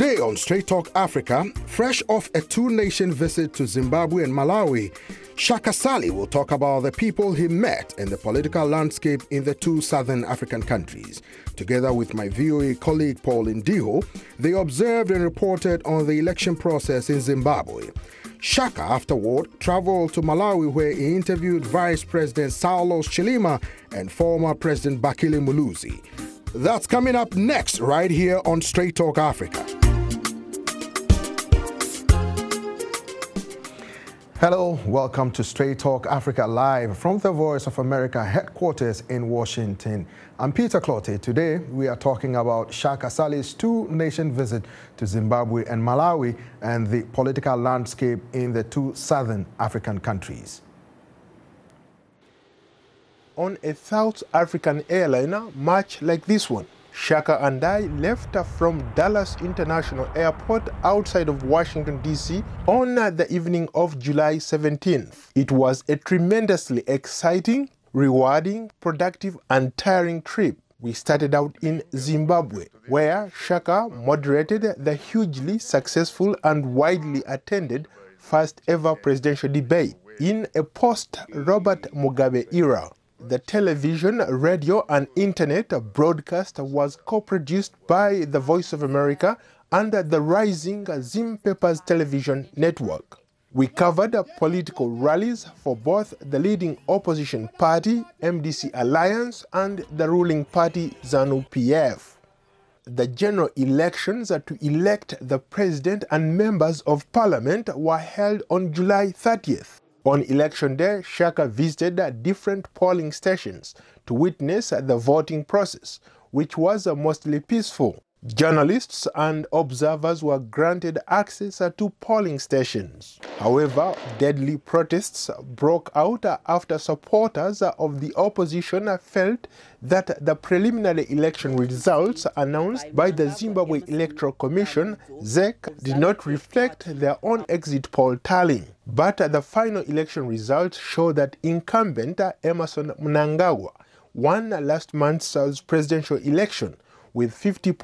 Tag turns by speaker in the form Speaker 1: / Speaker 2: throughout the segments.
Speaker 1: Today on Straight Talk Africa, fresh off a two-nation visit to Zimbabwe and Malawi, Shaka Sali will talk about the people he met in the political landscape in the two southern African countries. Together with my VOA colleague Paul Ndiho, they observed and reported on the election process in Zimbabwe. Shaka, afterward, traveled to Malawi where he interviewed Vice President Saulos Chilima and former President Bakili Muluzi. That's coming up next right here on Straight Talk Africa. Hello, welcome to Straight Talk Africa live from the Voice of America headquarters in Washington. I'm Peter Clottey. Today we are talking about Shaka Sali's two-nation visit to Zimbabwe and Malawi and the political landscape in the two southern African countries.
Speaker 2: On a South African airliner, much like this one, Shaka and I left from Dallas International Airport outside of Washington, D.C. on the evening of July 17th. It was a tremendously exciting, rewarding, productive and tiring trip. We started out in Zimbabwe, where Shaka moderated the hugely successful and widely attended first ever presidential debate in a post-Robert Mugabe era. The television, radio and internet broadcast was co-produced by the Voice of America and the rising Zim Papers television network. We covered political rallies for both the leading opposition party, MDC Alliance, and the ruling party, ZANU-PF. The general elections to elect the president and members of parliament were held on July 30th. On election day, Shaka visited different polling stations to witness the voting process, which was mostly peaceful. Journalists and observers were granted access to polling stations. However, deadly protests broke out after supporters of the opposition felt that the preliminary election results announced by the Zimbabwe Electoral Commission, ZEC, did not reflect their own exit poll tallying. But the final election results show that incumbent Emmerson Mnangagwa won last month's presidential election with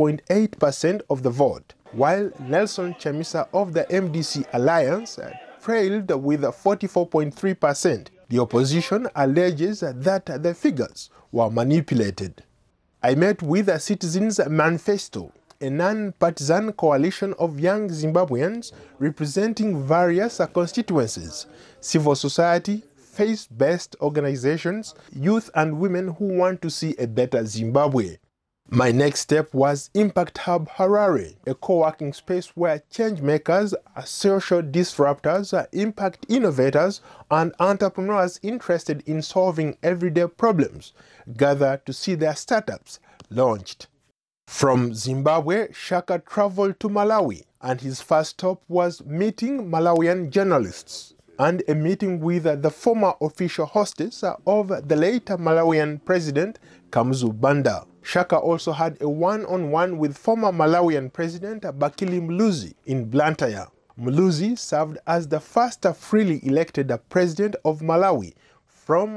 Speaker 2: 50.8% of the vote, while Nelson Chamisa of the MDC Alliance trailed with 44.3%. The opposition alleges that the figures were manipulated. I met with Citizens Manifesto, a non-partisan coalition of young Zimbabweans representing various constituencies, civil society, faith-based organizations, youth and women who want to see a better Zimbabwe. My next step was Impact Hub Harare, a co-working space where change makers, social disruptors, impact innovators, and entrepreneurs interested in solving everyday problems gather to see their startups launched. From Zimbabwe, Shaka traveled to Malawi, and his first stop was meeting Malawian journalists and a meeting with the former official hostess of the late Malawian president, Kamuzu Banda. Shaka also had a one-on-one with former Malawian President Bakili Muluzi in Blantyre. Muluzi served as the first freely elected president of Malawi from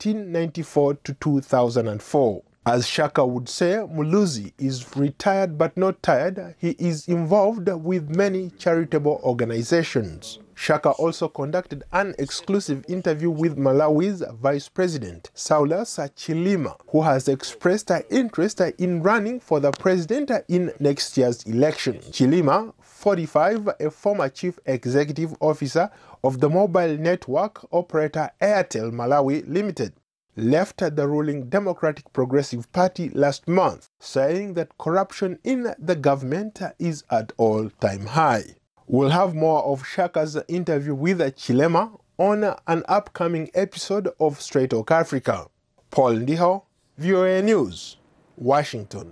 Speaker 2: 1994 to 2004. As Shaka would say, Muluzi is retired but not tired. He is involved with many charitable organizations. Shaka also conducted an exclusive interview with Malawi's Vice President, Saulos Chilima, who has expressed interest in running for the president in next year's election. Chilima, 45, a former chief executive officer of the mobile network operator Airtel Malawi Limited, left the ruling Democratic Progressive Party last month, saying that corruption in the government is at all-time high. We'll have more of Shaka's interview with Chilema on an upcoming episode of Straight Talk Africa. Paul Ndiho, VOA News, Washington.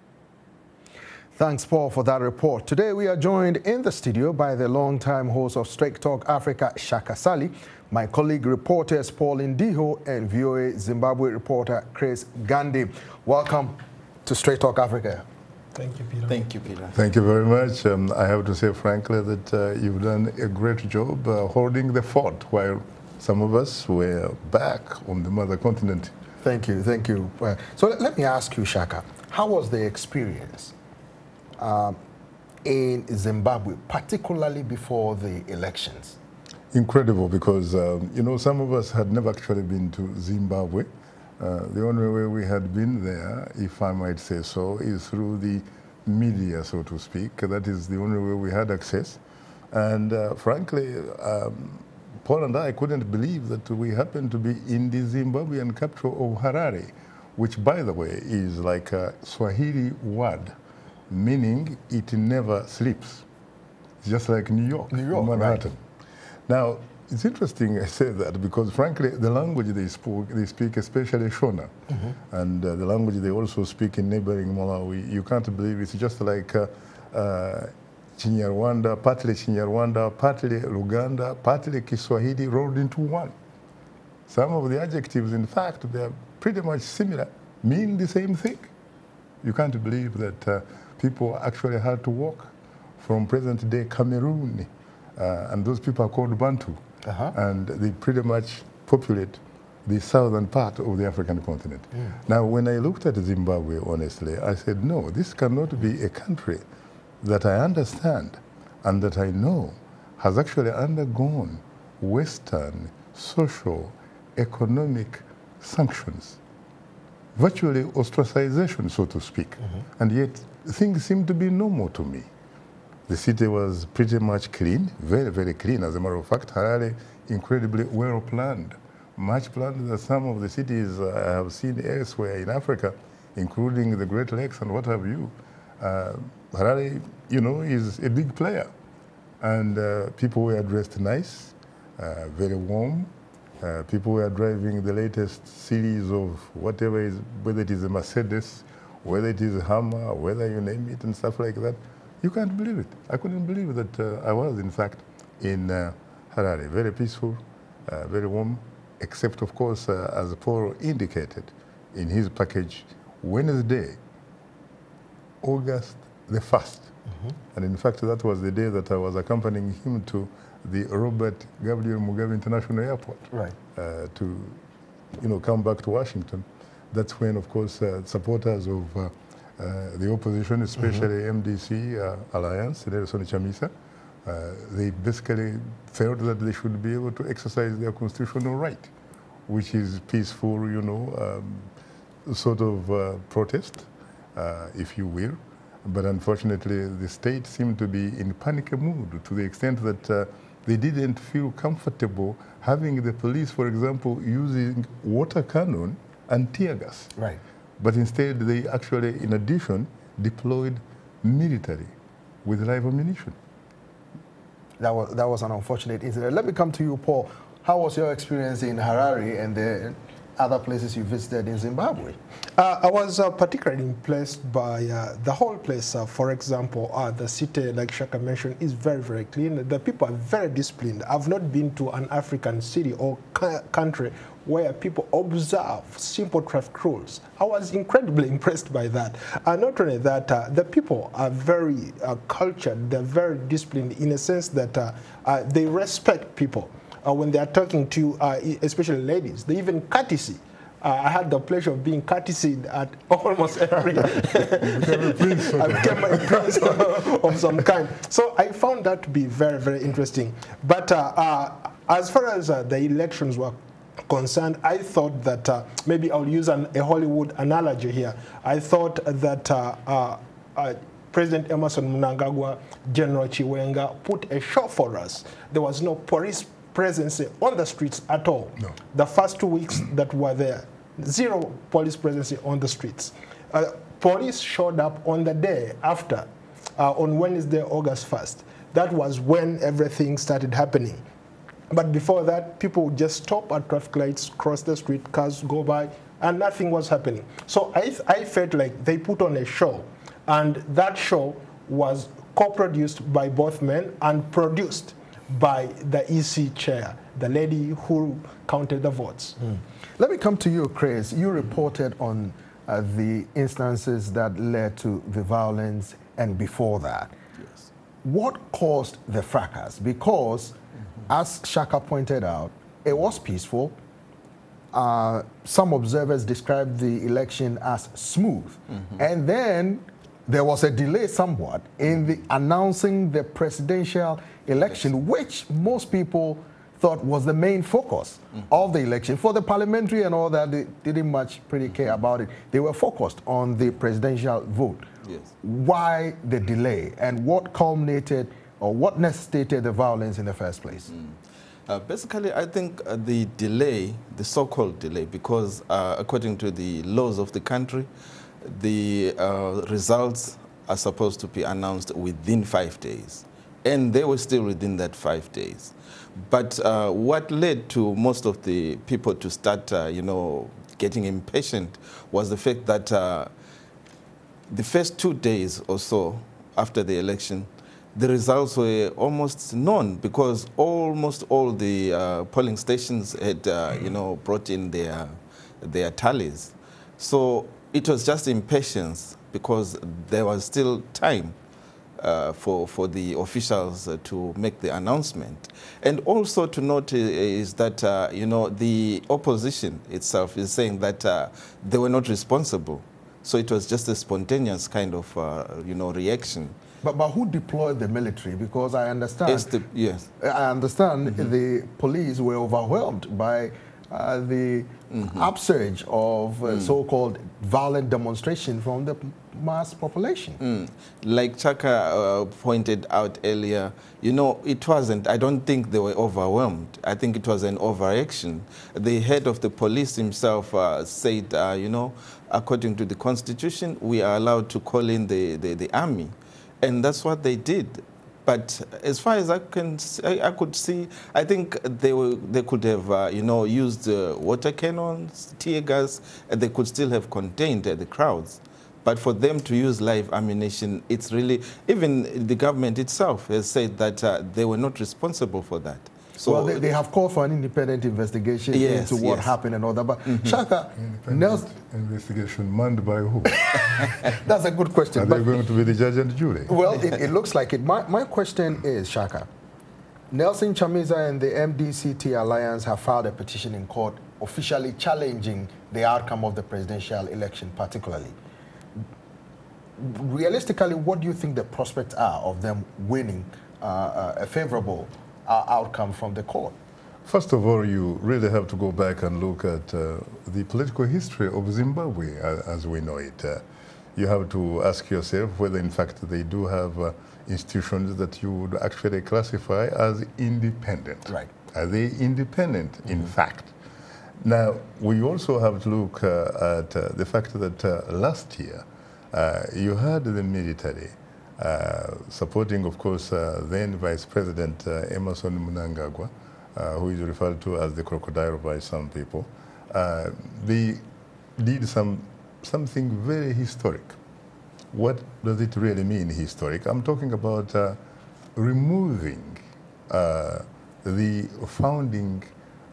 Speaker 1: Thanks, Paul, for that report. Today we are joined in the studio by the longtime host of Straight Talk Africa, Shaka Sali, my colleague reporters Paul Ndiho and VOA Zimbabwe reporter Chris Gandhi. Welcome to Straight Talk Africa.
Speaker 3: Thank you, Peter.
Speaker 4: Thank you, Peter.
Speaker 5: Thank you very much. I have to say frankly that you've done a great job holding the fort while some of us were back on the mother continent.
Speaker 1: Thank you, thank you. So let me ask you, Shaka, how was the experience? in Zimbabwe, particularly before the elections?
Speaker 5: Incredible, because, some of us had never actually been to Zimbabwe. The only way we had been there, if I might say so, is through the media, so to speak. That is the only way we had access. And frankly, Paul and I couldn't believe that we happened to be in the Zimbabwean capital of Harare, which, by the way, is like a Swahili word, meaning it never sleeps. It's just like New York, Manhattan. Right. Now, it's interesting I say that because, frankly, the language they speak, especially Shona, and the language they also speak in neighboring Malawi, you can't believe it's just like Chinyarwanda, partly Chinyarwanda, partly Luganda, partly Kiswahili rolled into one. Some of the adjectives, in fact, they are pretty much similar, mean the same thing. You can't believe that people actually had to walk from present-day Cameroon, and those people are called Bantu, and they pretty much populate the southern part of the African continent. Now, when I looked at Zimbabwe, honestly, I said, no, this cannot be a country that I understand and that I know has actually undergone Western social, economic sanctions, virtually ostracization, so to speak. And yet things seem to be normal to me. The city was pretty much clean, very, very clean. As a matter of fact, Harare, incredibly well planned, much planned than some of the cities I have seen elsewhere in Africa, including the Great Lakes and what have you. Harare, is a big player. And people were dressed nice, very warm. People were driving the latest series of whatever is, whether it is a Mercedes, whether it is a Hummer, whether you name it and stuff like that. You can't believe it. I couldn't believe that I was, in fact, in Harare. Very peaceful, very warm, except, of course, as Paul indicated in his package, Wednesday, August the 1st. And in fact, that was the day that I was accompanying him to the Robert Gabriel Mugabe International Airport to, come back to Washington. That's when, of course, supporters of the opposition, especially MDC Alliance, Nelson Chamisa, they basically felt that they should be able to exercise their constitutional right, which is peaceful, sort of protest, if you will. But unfortunately, the state seemed to be in panic mood to the extent that they didn't feel comfortable having the police, for example, using water cannon and tear gas.
Speaker 1: Right.
Speaker 5: But instead, they actually, in addition, deployed military with live ammunition.
Speaker 1: That was an unfortunate incident. Let me come to you, Paul. How was your experience in Harare and the other places you visited in Zimbabwe?
Speaker 2: I was particularly impressed by the whole place. For example, the city, like Shaka mentioned, is very, very clean. The people are very disciplined. I've not been to an African city or country where people observe simple traffic rules. I was incredibly impressed by that. Not only that, the people are very cultured. They're very disciplined in a sense that they respect people. When they are talking to, especially ladies, they even courtesy. I had the pleasure of being courtesied at almost every. I became a prince of some kind. So I found that to be very, very interesting. But as far as the elections were concerned, I thought that maybe I'll use a Hollywood analogy here. I thought that President Emerson Mnangagwa, General Chiwenga put a show for us. There was no police presence on the streets at all. No. The first 2 weeks that were there, zero police presence on the streets. Police showed up on the day after, on Wednesday, August 1st. That was when everything started happening. But before that, people would just stop at traffic lights, cross the street, cars go by, and nothing was happening. So I felt like they put on a show, and that show was co-produced by both men and produced by the EC chair, the lady who counted the votes.
Speaker 1: Let me come to you, Chris. You reported on the instances that led to the violence and before that. Yes. What caused the fracas? Because, as Shaka pointed out, it was peaceful. Some observers described the election as smooth. And then there was a delay somewhat in the announcing the presidential election, which most people thought was the main focus of the election. For the parliamentary and all that, they didn't much pretty care about it. They were focused on the presidential vote.
Speaker 3: Yes.
Speaker 1: Why the delay, and what culminated or what necessitated the violence in the first place?
Speaker 3: Basically, I think the delay, the so-called delay, because according to the laws of the country, the results are supposed to be announced within 5 days. And they were still within that 5 days. But what led to most of the people to start, getting impatient was the fact that the first 2 days or so after the election, the results were almost known because almost all the polling stations had, brought in their tallies. So it was just impatience because there was still time for the officials to make the announcement. And also to note is that, the opposition itself is saying that they were not responsible. So it was just a spontaneous kind of, reaction.
Speaker 1: But who deployed the military? Because I understand.
Speaker 3: Yes.
Speaker 1: I understand the police were overwhelmed by the upsurge of so-called violent demonstration from the mass population.
Speaker 3: Like Chaka pointed out earlier, it wasn't, I don't think they were overwhelmed. I think it was an overaction. The head of the police himself said, according to the Constitution, we are allowed to call in the army. And that's what they did. But as far as I could see, I think they could have, used water cannons, tear gas, and they could still have contained the crowds. But for them to use live ammunition, it's really, even the government itself has said that they were not responsible for that. So
Speaker 1: well, they have called for an independent investigation into what happened and all that. But Shaka, Nelson,
Speaker 5: investigation manned by who?
Speaker 1: That's a good question.
Speaker 5: Are they going to be the judge and jury?
Speaker 1: Well, it looks like it. My question is, Shaka, Nelson Chamisa and the MDCT Alliance have filed a petition in court officially challenging the outcome of the presidential election particularly. Realistically, what do you think the prospects are of them winning a favorable outcome from the court?
Speaker 5: First of all, you really have to go back and look at the political history of Zimbabwe as we know it. You have to ask yourself whether, in fact, they do have institutions that you would actually classify as independent.
Speaker 1: Right.
Speaker 5: Are they independent, in fact? Now, we also have to look at the fact that last year, you had the military supporting, of course, then Vice President Emmerson Mnangagwa, who is referred to as the crocodile by some people. They did something very historic. What does it really mean, historic? I'm talking about removing the founding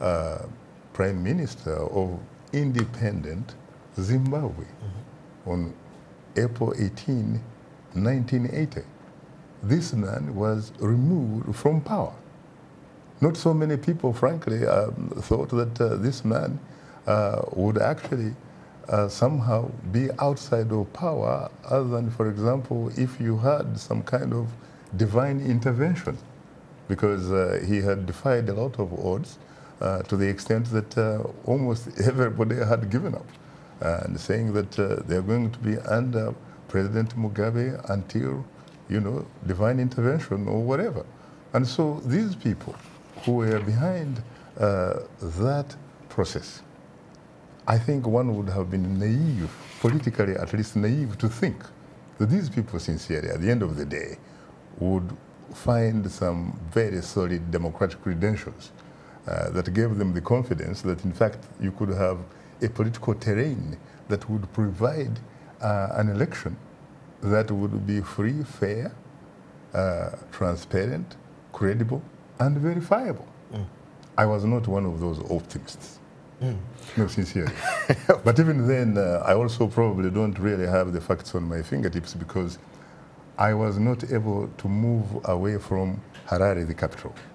Speaker 5: Prime Minister of independent Zimbabwe on April 18, 1980. This man was removed from power. Not so many people, frankly, thought that this man would actually somehow be outside of power, other than, for example, if you had some kind of divine intervention, because he had defied a lot of odds to the extent that almost everybody had given up, and saying that they're going to be under President Mugabe until, divine intervention or whatever. And so these people who were behind that process, I think one would have been naive, politically at least naive, to think that these people sincerely, at the end of the day, would find some very solid democratic credentials that gave them the confidence that, in fact, you could have a political terrain that would provide an election that would be free, fair, transparent, credible, and verifiable. I was not one of those optimists. No, sincerely. But even then, I also probably don't really have the facts on my fingertips because I was not able to move away from Harare, the capital.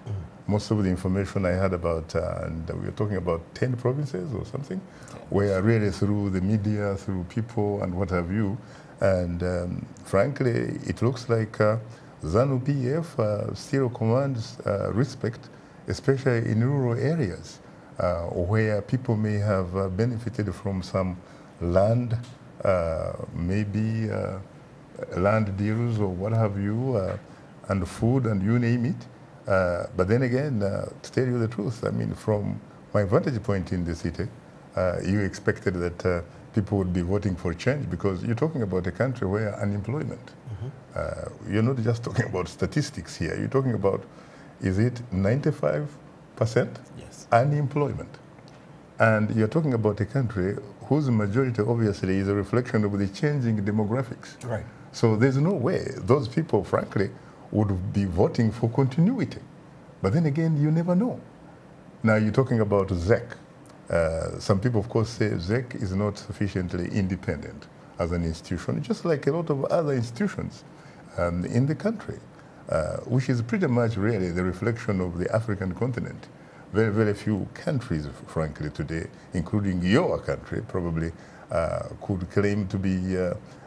Speaker 5: most of the information I had about, and we were talking about 10 provinces or something, were really through the media, through people and what have you. And frankly, it looks like ZANU-PF still commands respect, especially in rural areas where people may have benefited from some land, maybe land deals or what have you, and food and you name it. But then again, to tell you the truth, I mean, from my vantage point in the city, you expected that people would be voting for change because you're talking about a country where unemployment, you're not just talking about statistics here, you're talking about, is it 95%
Speaker 3: Yes.
Speaker 5: unemployment? And you're talking about a country whose majority obviously is a reflection of the changing demographics.
Speaker 1: Right.
Speaker 5: So there's no way those people, frankly, would be voting for continuity. But then again, you never know. Now you're talking about ZEC. Some people, of course, say ZEC is not sufficiently independent as an institution, just like a lot of other institutions in the country, which is pretty much really the reflection of the African continent. Very, very few countries, frankly, today, including your country, probably could claim to be,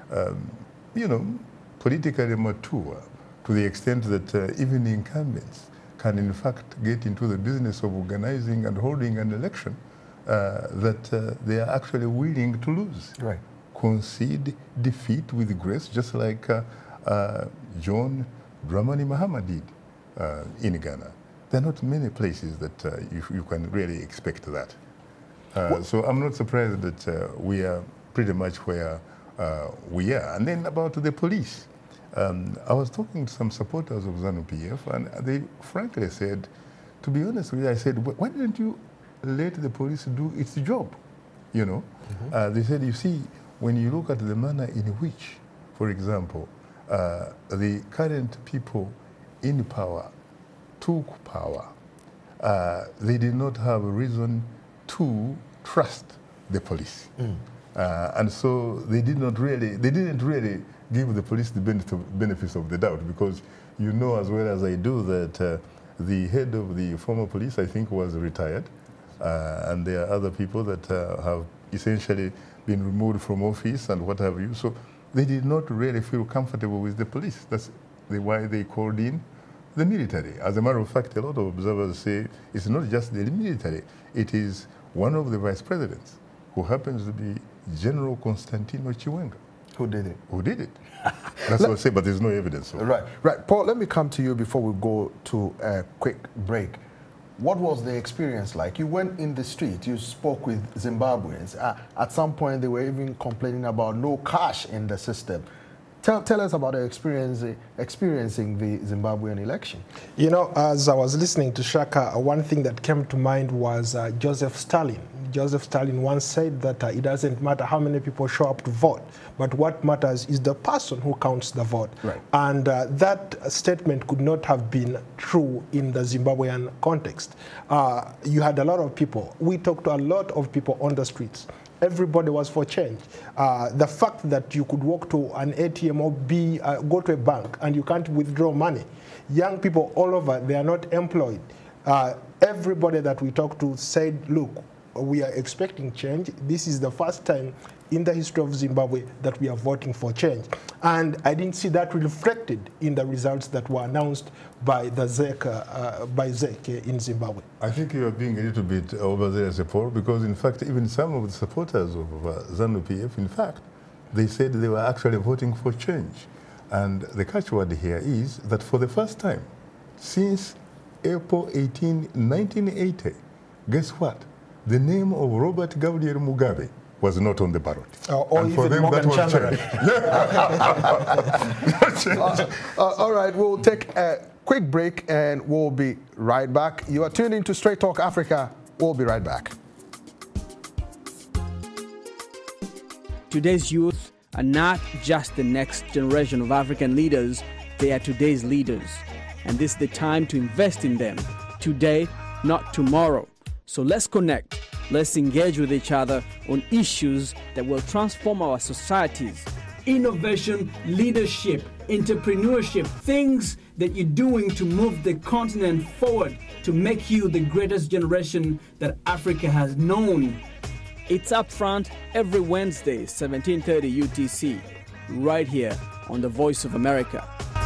Speaker 5: politically mature to the extent that even incumbents can, in fact, get into the business of organizing and holding an election that they are actually willing to lose.
Speaker 1: Right.
Speaker 5: Concede defeat with grace, just like John Dramani Mahama did in Ghana. There are not many places that you can really expect that. So I'm not surprised that we are pretty much where we are. And then about the police. I was talking to some supporters of ZANU-PF, and they frankly said, to be honest with you, I said, why didn't you let the police do its job? You know, they said, you see, when you look at the manner in which, for example, the current people in power took power, they did not have a reason to trust the police. And so they didn't really give the police the benefits of the doubt, because you know as well as I do that the head of the former police, I think, was retired, and there are other people that have essentially been removed from office and what have you. So they did not really feel comfortable with the police. That's why they called in the military. As a matter of fact, a lot of observers say it's not just the military, it is one of the vice presidents who happens to be General Constantino Chiwenga.
Speaker 1: Who did it?
Speaker 5: Who did it? That's what I say, but there's no evidence.
Speaker 1: Right. Paul, let me come to you before we go to a quick break. What was the experience like? You went in the street, you spoke with Zimbabweans. At some point, they were even complaining about no cash in the system. Tell us about the experiencing the Zimbabwean election.
Speaker 2: You know, as I was listening to Shaka, one thing that came to mind was Joseph Stalin. Joseph Stalin once said that it doesn't matter how many people show up to vote, but what matters is the person who counts the vote.
Speaker 1: Right.
Speaker 2: And that statement could not have been true in the Zimbabwean context. You had a lot of people. We talked to a lot of people on the streets. Everybody was for change. The fact that you could walk to an ATM or go to a bank and you can't withdraw money. Young people all over, they are not employed. Everybody that we talked to said, look, we are expecting change. This is the first time in the history of Zimbabwe that we are voting for change. And I didn't see that reflected in the results that were announced by the ZEC in Zimbabwe.
Speaker 5: I think you are being a little bit over there, Paul, because in fact, even some of the supporters of ZANU-PF, in fact, they said they were actually voting for change. And the catchword here is that for the first time since April 18, 1980, guess what? The name of Robert Gabriel Mugabe was not on the ballot.
Speaker 2: Or and for them, Morgan
Speaker 1: that was all right, we'll take a quick break and we'll be right back. You are tuned into Straight Talk Africa. We'll be right back.
Speaker 4: Today's youth are not just the next generation of African leaders, they are today's leaders. And this is the time to invest in them. Today, not tomorrow. So let's connect. Let's engage with each other on issues that will transform our societies. Innovation, leadership, entrepreneurship, things that you're doing to move the continent forward to make you the greatest generation that Africa has known. It's Upfront every Wednesday, 17:30 UTC, right here on the Voice of America.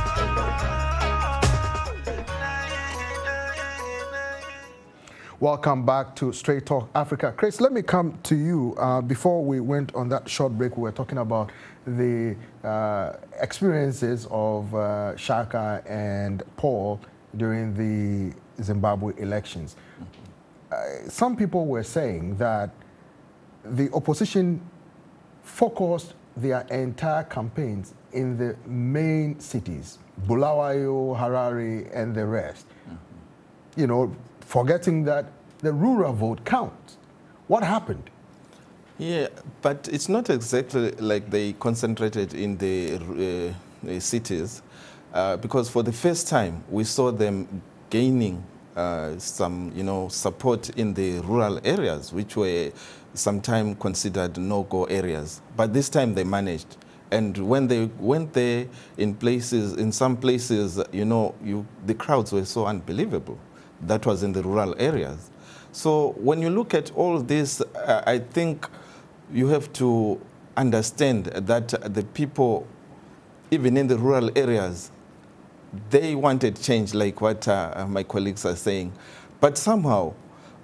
Speaker 1: Welcome back to Straight Talk Africa. Chris, let me come to you. Before we went on that short break, we were talking about the experiences of Shaka and Paul during the Zimbabwe elections. Some people were saying that the opposition focused their entire campaigns in the main cities, Bulawayo, Harare, and the rest. You know, forgetting that the rural vote counts. What happened?
Speaker 3: Yeah, but it's not exactly like they concentrated in the cities, because for the first time we saw them gaining some, support in the rural areas, which were sometimes considered no-go areas. But this time they managed. And when they went there in some places, the crowds were so unbelievable. That was in the rural areas. So when you look at all this, I think you have to understand that the people, even in the rural areas, they wanted change, like what my colleagues are saying. But somehow,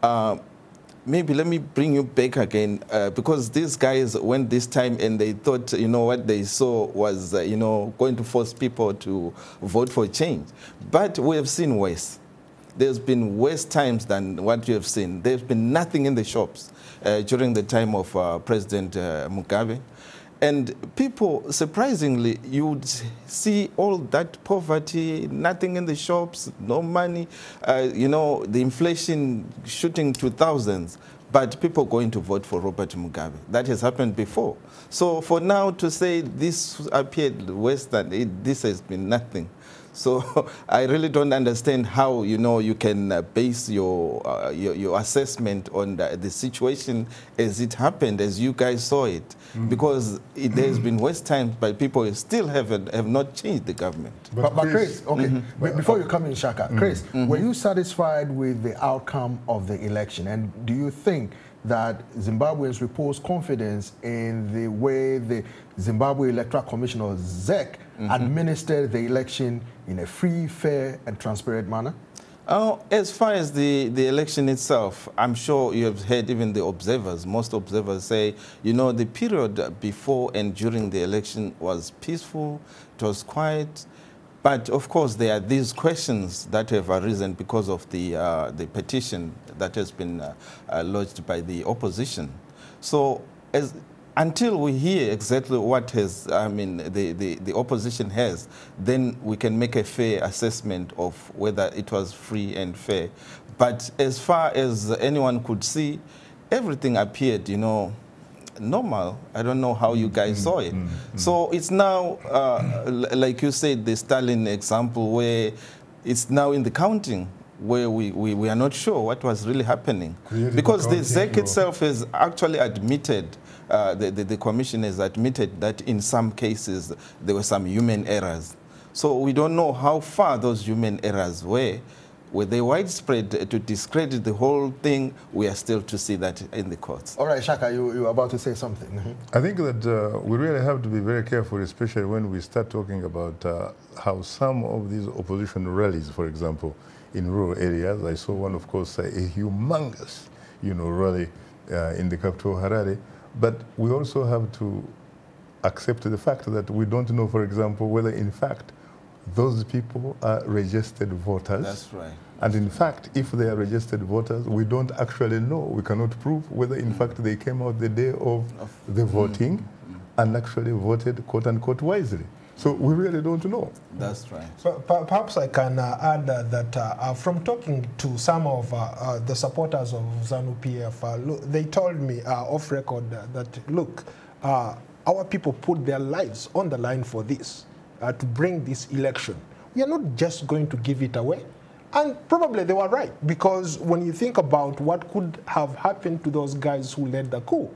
Speaker 3: maybe let me bring you back again, because these guys went this time and they thought, what they saw was, going to force people to vote for change. But we have seen worse. There's been worse times than what you have seen. There's been nothing in the shops during the time of President Mugabe. And people, surprisingly, you would see all that poverty, nothing in the shops, no money, the inflation shooting to thousands, but people going to vote for Robert Mugabe. That has happened before. So for now to say this appeared worse than it, this has been nothing. So I really don't understand how, you can base your assessment on the situation as it happened, as you guys saw it. Because there's been worse times, but people still have not changed the government.
Speaker 1: But Chris, okay, before you come in, Shaka, Chris, were you satisfied with the outcome of the election? And do you think that Zimbabweans repose confidence in the way the Zimbabwe Electoral Commission, or ZEC, administered the election in a free, fair, and transparent manner?
Speaker 3: As far as the election itself, I'm sure you have heard even the observers. Most observers say, the period before and during the election was peaceful, it was quiet. But of course, there are these questions that have arisen because of the petition that has been lodged by the opposition. So until we hear exactly what the opposition has, then we can make a fair assessment of whether it was free and fair. But as far as anyone could see, everything appeared, normal. I don't know how you guys saw it. So it's now, like you said, the Stalin example, where it's now in the counting, where we are not sure what was really happening. Because the ZEC itself has actually admitted, the commission has admitted that in some cases there were some human errors. So we don't know how far those human errors were. Were they widespread to discredit the whole thing? We are still to see that in the courts.
Speaker 1: All right, Shaka, you were about to say something.
Speaker 5: I think that we really have to be very careful, especially when we start talking about how some of these opposition rallies, for example, in rural areas. I saw one, of course, a humongous, rally in the capital, Harare. But we also have to accept the fact that we don't know, for example, whether in fact those people are registered voters.
Speaker 3: That's right.
Speaker 5: And in fact, if they are registered voters, we don't actually know. We cannot prove whether in fact they came out the day of the voting and actually voted, quote unquote, wisely. So we really don't know.
Speaker 3: That's right.
Speaker 2: So perhaps I can add that from talking to some of the supporters of ZANU-PF, they told me off record that, look, our people put their lives on the line for this, to bring this election. We are not just going to give it away. And probably they were right, because when you think about what could have happened to those guys who led the coup,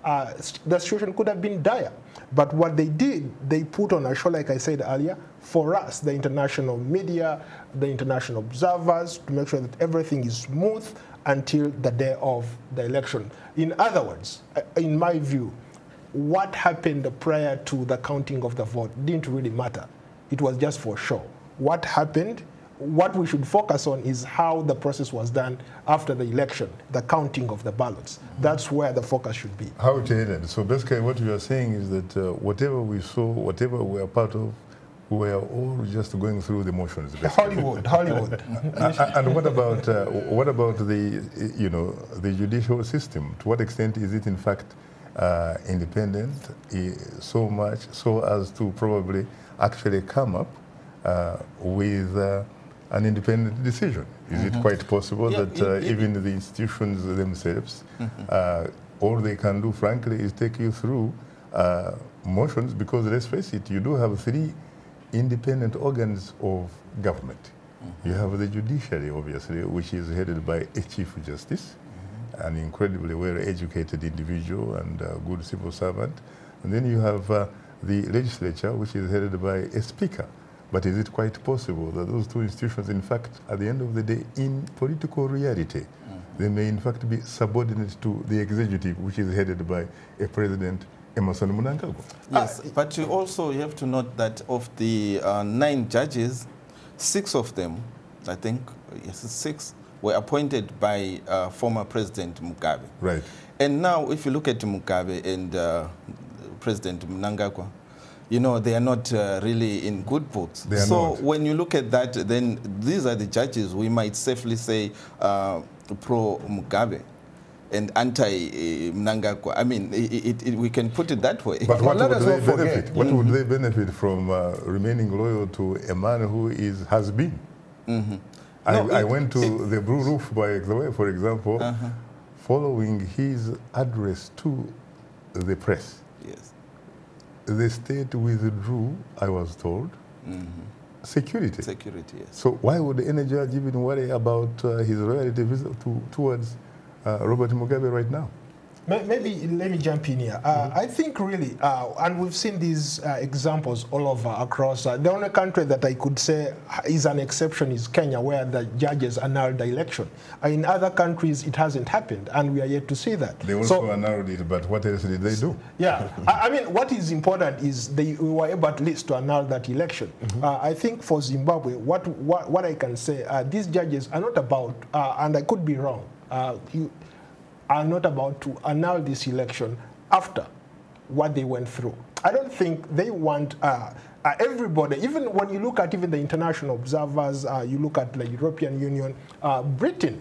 Speaker 2: the situation could have been dire. But what they did, they put on a show, like I said earlier, for us, the international media, the international observers, to make sure that everything is smooth until the day of the election. In other words, in my view, what happened prior to the counting of the vote didn't really matter. It was just for show. What happened, what we should focus on is how the process was done after the election, the counting of the ballots. That's where the focus should be.
Speaker 5: How it ended. So basically what you are saying is that whatever we saw, whatever we are part of, we are all just going through the motions.
Speaker 2: Hollywood.
Speaker 5: And what about the, you know, the judicial system? To what extent is it in fact independent so much so as to probably actually come up with an independent decision? Is it quite possible that even the institutions themselves, all they can do, frankly, is take you through motions? Because let's face it, you do have 3 independent organs of government. You have the judiciary, obviously, which is headed by a Chief Justice, an incredibly well-educated individual and a good civil servant. And then you have the legislature, which is headed by a speaker. But is it quite possible that those 2 institutions, in fact, at the end of the day, in political reality, they may in fact be subordinate to the executive, which is headed by a president, Emmerson Mnangagwa?
Speaker 3: Yes, but you also have to note that of the 9 judges, 6 of them, I think, yes, 6, were appointed by former President Mugabe.
Speaker 5: Right.
Speaker 3: And now, if you look at Mugabe and President Mnangagwa, you know, they are not really in good books. So when you look at that, then these are the judges we might safely say pro-Mugabe and anti-Mnangagwa. I mean, we can put it that way.
Speaker 5: But what would they benefit? What would they benefit from remaining loyal to a man who has been? I went to the Blue Roof, by the way, for example, following his address to the press.
Speaker 3: Yes.
Speaker 5: The state withdrew, I was told, security.
Speaker 3: Security, yes.
Speaker 5: So why would any judge even worry about his loyalty towards Robert Mugabe right now?
Speaker 2: Maybe let me jump in here. I think really, and we've seen these examples all over across. The only country that I could say is an exception is Kenya, where the judges annulled the election. In other countries, it hasn't happened, and we are yet to see that.
Speaker 5: They also annulled it, but what else did they do?
Speaker 2: Yeah, I mean, what is important is we were able at least to annul that election. I think for Zimbabwe, what I can say, these judges are not about, and I could be wrong, are not about to annul this election after what they went through. I don't think they want everybody, even when you look at even the international observers, you look at the European Union, Britain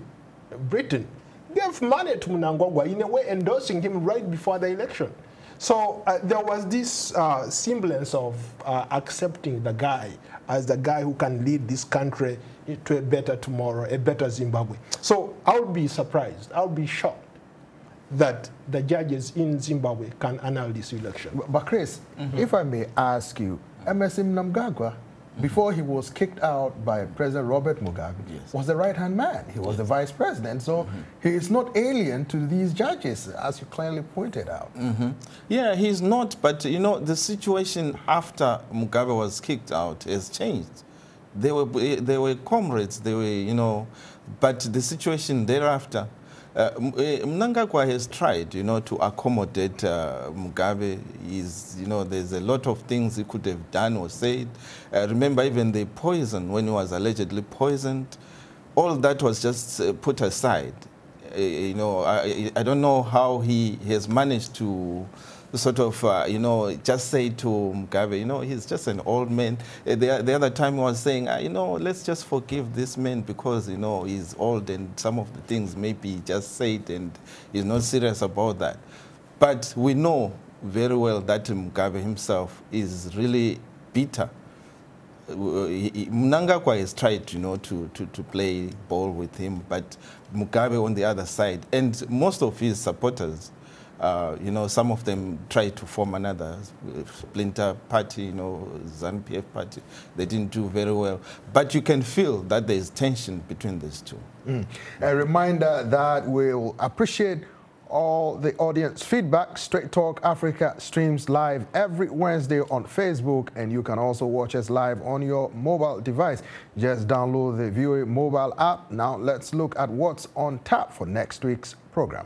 Speaker 2: gave money to Mnangagwa, in a way endorsing him right before the election. So there was this semblance of accepting the guy as the guy who can lead this country to a better tomorrow, a better Zimbabwe. So I would be surprised, I would be shocked that the judges in Zimbabwe can annul this election.
Speaker 6: But Chris, if I may ask you, Emmerson Mnangagwa, before he was kicked out by President Robert Mugabe, was the right-hand man. He was the vice president, so he is not alien to these judges, as you clearly pointed out.
Speaker 3: Yeah, he's not, but you know, the situation after Mugabe was kicked out has changed. They were comrades, they were, you know, but the situation thereafter, Mnangagwa has tried, you know, to accommodate Mugabe. You know, there's a lot of things he could have done or said. Remember, even the poison, when he was allegedly poisoned, all that was just put aside. You know, I don't know how he has managed to sort of, you know, just say to Mugabe, you know, he's just an old man. The other time he was saying, you know, let's just forgive this man because, you know, he's old and some of the things maybe just said and he's not serious about that. But we know very well that Mugabe himself is really bitter. Mnangagwa has tried, you know, to play ball with him, but Mugabe on the other side, and most of his supporters, you know, some of them tried to form another splinter party, you know, ZANU-PF party. They didn't do very well. But you can feel that there is tension between these two.
Speaker 6: A reminder that we'll appreciate all the audience feedback. Straight Talk Africa streams live every Wednesday on Facebook, and you can also watch us live on your mobile device. Just download the VOA mobile app. Now let's look at what's on tap for next week's program.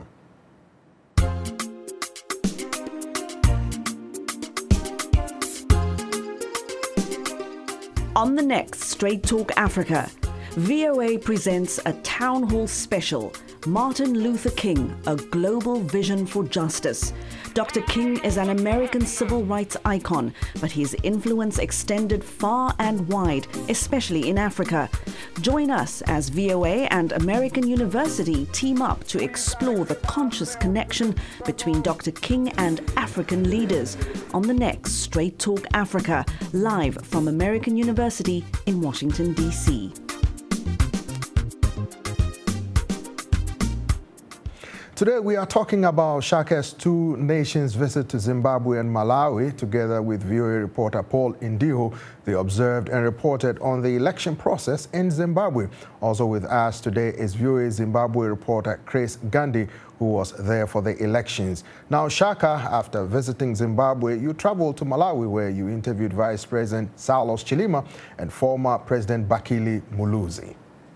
Speaker 7: On the next Straight Talk Africa, VOA presents a town hall special, Martin Luther King, A Global Vision for Justice. Dr. King is an American civil rights icon, but his influence extended far and wide, especially in Africa. Join us as VOA and American University team up to explore the conscious connection between Dr. King and African leaders on the next Straight Talk Africa, live from American University in Washington, D.C.
Speaker 6: Today we are talking about Shaka's two nations visit to Zimbabwe and Malawi. Together with VOA reporter Paul Indiho, they observed and reported on the election process in Zimbabwe. Also with us today is VOA Zimbabwe reporter Chris Gandhi, who was there for the elections. Now, Shaka, after visiting Zimbabwe, you traveled to Malawi, where you interviewed Vice President Saulos Chilima and former President Bakili Muluzi.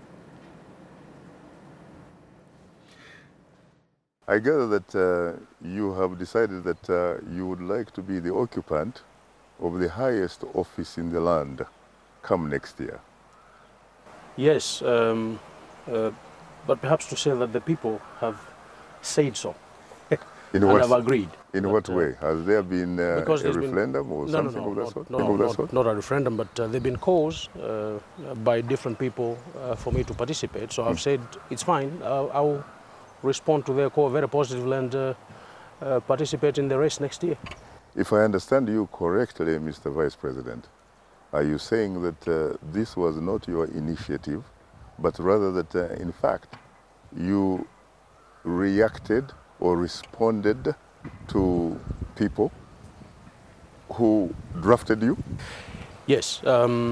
Speaker 5: I gather that you have decided that you would like to be the occupant of the highest office in the land come next year.
Speaker 8: Yes, but perhaps to say that the people have said so and have agreed.
Speaker 5: In what way? Has there been a referendum or something of that sort?
Speaker 8: Not a referendum, but there have been calls by different people for me to participate. So I've said it's fine. I'll respond to their call very positively and participate in the race next year.
Speaker 5: If I understand you correctly, Mr. Vice President, are you saying that this was not your initiative, but rather that in fact you reacted or responded to people who drafted you?
Speaker 8: Yes,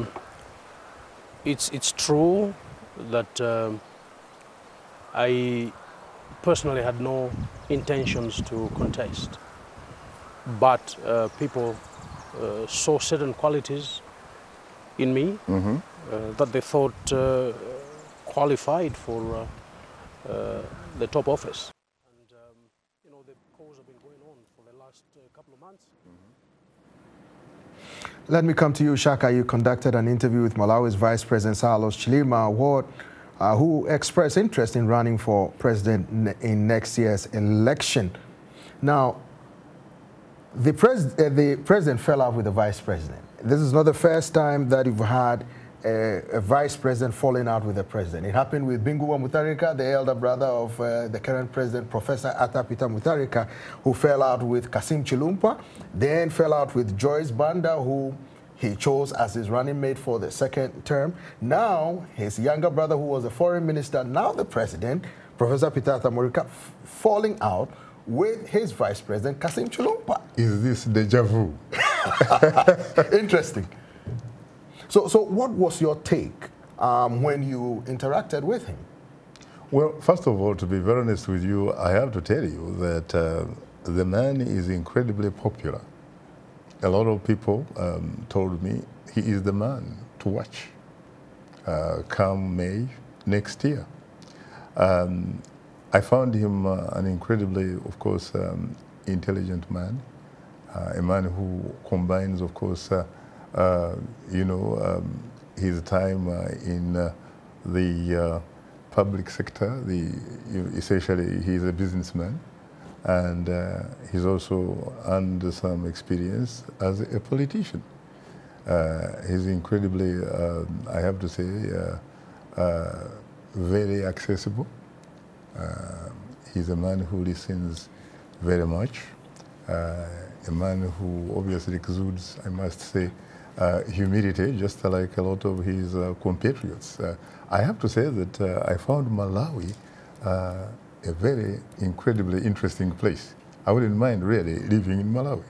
Speaker 8: it's true that I personally had no intentions to contest, but people saw certain qualities in me that they thought qualified for the top office. And the calls have been going on for the last couple of months.
Speaker 6: Let me come to you, Shaka. You conducted an interview with Malawi's Vice President Saulos Chilima, who expressed interest in running for president in next year's election. Now, the president fell out with the vice president. This is not the first time that you've had a vice president falling out with the president. It happened with Bingu wa Mutharika, the elder brother of the current president, Professor Arthur Peter Mutharika, who fell out with Kassim Chilumpa, then fell out with Joyce Banda, who he chose as his running mate for the second term. Now, his younger brother, who was the foreign minister, now the president, Professor Peter Mutharika, falling out with his vice president, Kassim Chilumpa.
Speaker 5: Is this deja vu?
Speaker 6: Interesting. So what was your take when you interacted with him?
Speaker 5: Well, first of all, to be very honest with you, I have to tell you that the man is incredibly popular. A lot of people told me he is the man to watch come May next year. I found him an incredibly, of course, intelligent man, a man who combines, of course, his time in the public sector. Essentially, he's a businessman, and he's also under some experience as a politician. He's incredibly, I have to say, very accessible. He's a man who listens very much, a man who obviously exudes, I must say, humility, just like a lot of his compatriots. I have to say that I found Malawi a very incredibly interesting place. I wouldn't mind really living in Malawi.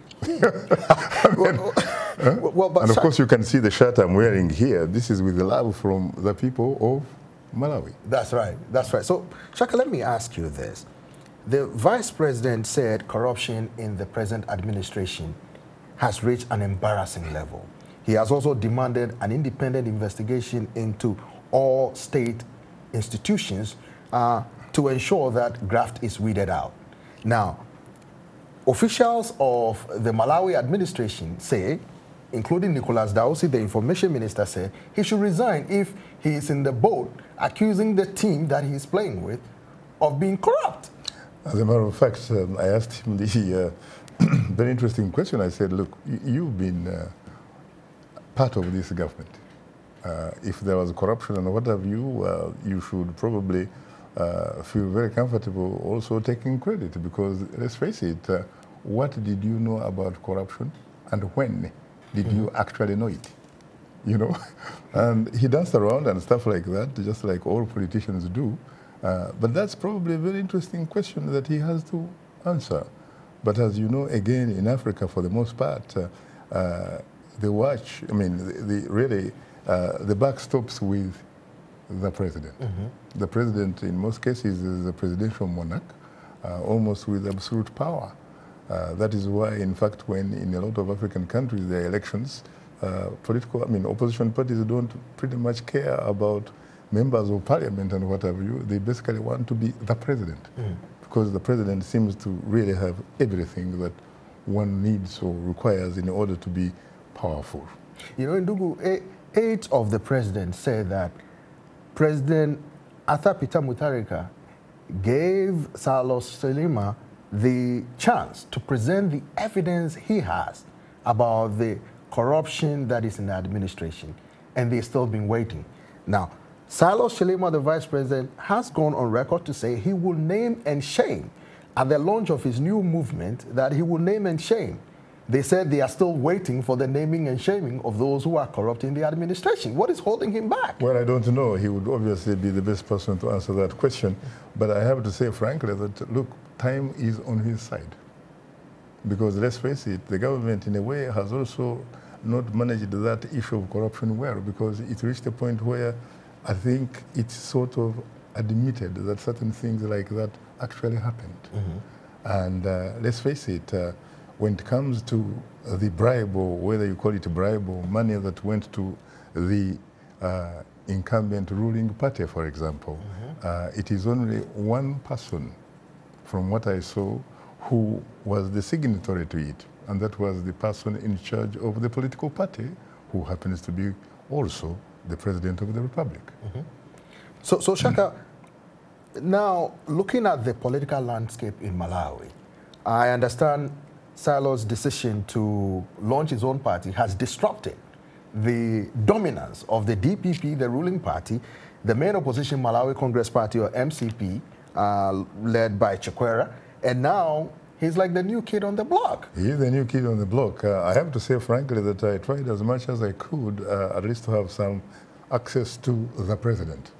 Speaker 5: And of course you can see the shirt I'm wearing here. This is with the love from the people of Malawi.
Speaker 6: That's right, that's right. So, Shaka, let me ask you this. the vice president said corruption in the present administration has reached an embarrassing level. He has also demanded an independent investigation into all state institutions to ensure that graft is weeded out. Now, officials of the Malawi administration say, including Nicholas Dausi, the information minister, said he should resign if he is in the boat accusing the team that he is playing with of being corrupt.
Speaker 5: As a matter of fact, I asked him the very interesting question. I said, look, you've been part of this government. If there was corruption and what have you, you should probably feel very comfortable also taking credit, because let's face it, what did you know about corruption and when did you actually know it? You know? And he danced around and stuff like that, just like all politicians do. But that's probably a very interesting question that he has to answer. But as you know, again, in Africa, for the most part, the watch, I mean, the buck stops with the president. The president, in most cases, is a presidential monarch, almost with absolute power. That is why, in fact, when in a lot of African countries there are elections, opposition parties don't pretty much care about members of parliament and what have you. They basically want to be the president, because the president seems to really have everything that one needs or requires in order to be powerful.
Speaker 6: You know, Ndugu, aides of the president said that President Arthur Peter Mutharika gave Salos Selima the chance to present the evidence he has about the corruption that is in the administration, and they've still been waiting. Now, Salos Selima, the vice president, has gone on record to say he will name and shame at the launch of his new movement, that he will name and shame. They said they are still waiting for the naming and shaming of those who are corrupt in the administration. What is holding him back?
Speaker 5: Well, I don't know. He would obviously be the best person to answer that question. But I have to say, frankly, that, look, time is on his side. Because let's face it, the government, in a way, has also not managed that issue of corruption well, because it reached a point where I think it's sort of admitted that certain things like that actually happened. And let's face it, when it comes to the bribe, or whether you call it a bribe, or money that went to the incumbent ruling party, for example, it is only one person, from what I saw, who was the signatory to it, and that was the person in charge of the political party, who happens to be also the president of the republic.
Speaker 6: So Shaka, now looking at the political landscape in Malawi, I understand Silo's decision to launch his own party has disrupted the dominance of the DPP, the ruling party, the main opposition Malawi Congress Party, or MCP, led by Chakwera, and now he's like the new kid on the block.
Speaker 5: He is the new kid on the block. I have to say, frankly, that I tried as much as I could, at least to have some access to the president.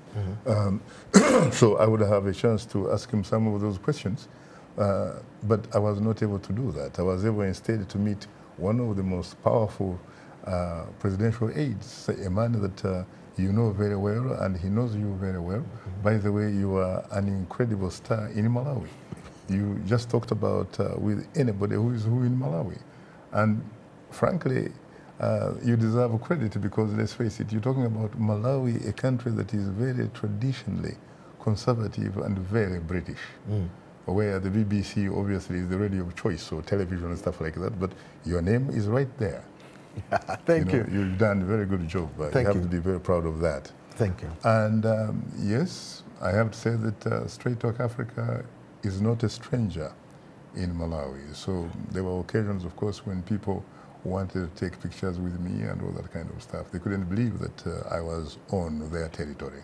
Speaker 5: So I would have a chance to ask him some of those questions. But I was not able to do that. I was able instead to meet one of the most powerful presidential aides, a man that you know very well, and he knows you very well. By the way, you are an incredible star in Malawi. You just talked about with anybody who is who in Malawi. And frankly, you deserve credit, because let's face it, you're talking about Malawi, a country that is very traditionally conservative and very British. Where the BBC obviously is the radio of choice, or television and stuff like that, but your name is right there.
Speaker 6: Thank you.
Speaker 5: You've done a very good job. You have to be very proud of that.
Speaker 6: Thank you.
Speaker 5: And yes, I have to say that Straight Talk Africa is not a stranger in Malawi. So there were occasions, of course, when people wanted to take pictures with me and all that kind of stuff. They couldn't believe that I was on their territory.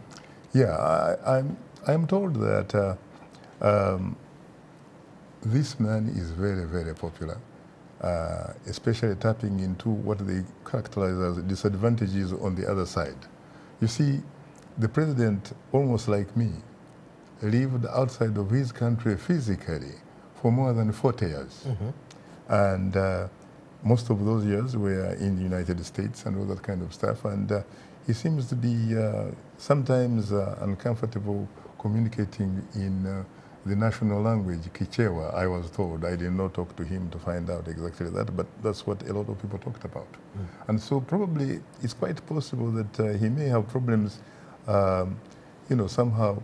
Speaker 5: Yeah, I'm told that this man is very, very popular, especially tapping into what they characterize as disadvantages on the other side. You see, the president, almost like me, lived outside of his country physically for more than 40 years. And most of those years were in the United States and all that kind of stuff. And he seems to be sometimes uncomfortable communicating in the national language, Kichewa, I was told. I did not talk to him to find out exactly that, but that's what a lot of people talked about. And so probably it's quite possible that he may have problems, somehow